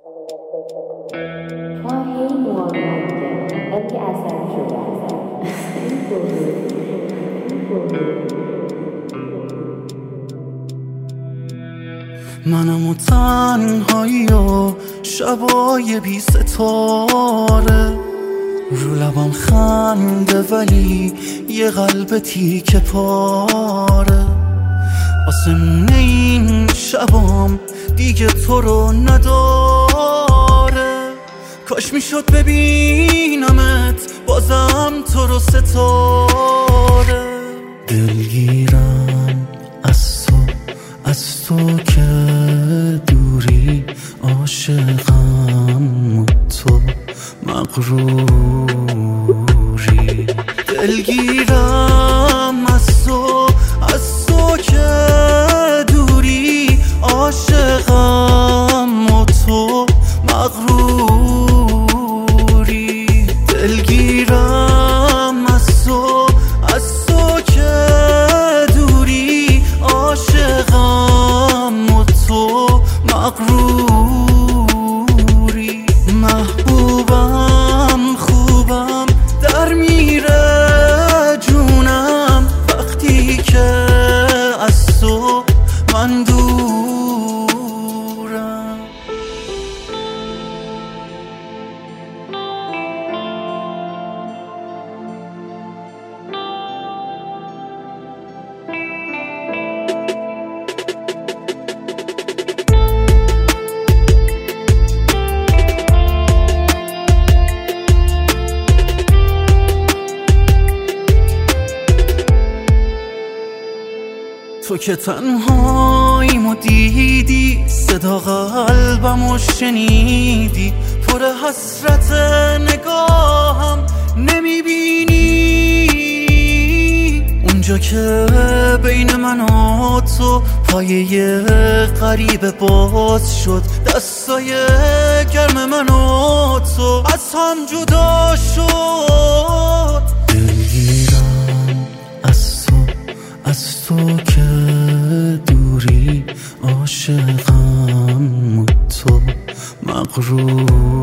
تو هم هی موافقه انقدر که عصبی شده منم و تنهایی و شبای بی ستاره، رو لبم خنده ولی یه قلب تیکه پاره. آسمون این شبام دیگه تو رو نداره، کاش میشد ببینمت بازم تو رو ستاره. دلگیرم از تو که دوری، عاشقم و تو مغروری. دلگیرم از تو که دوری، عاشقم و تو مغروری. دلگیرم از تو که دوری، عاشقم و تو مغروری. محبوبم خوبم در میره جونم وقتی که از تو من دورم. تو که تنهاییمو دیدی، صدا قلبمو شنیدی، پر حسرت نگاهم نمیبینی. اونجا که بین من و تو پایه غریب باز شد، دستای گرم من و تو از هم جدا شد. دلگیرم از تو که دوری، عاشقم و تو مغرور.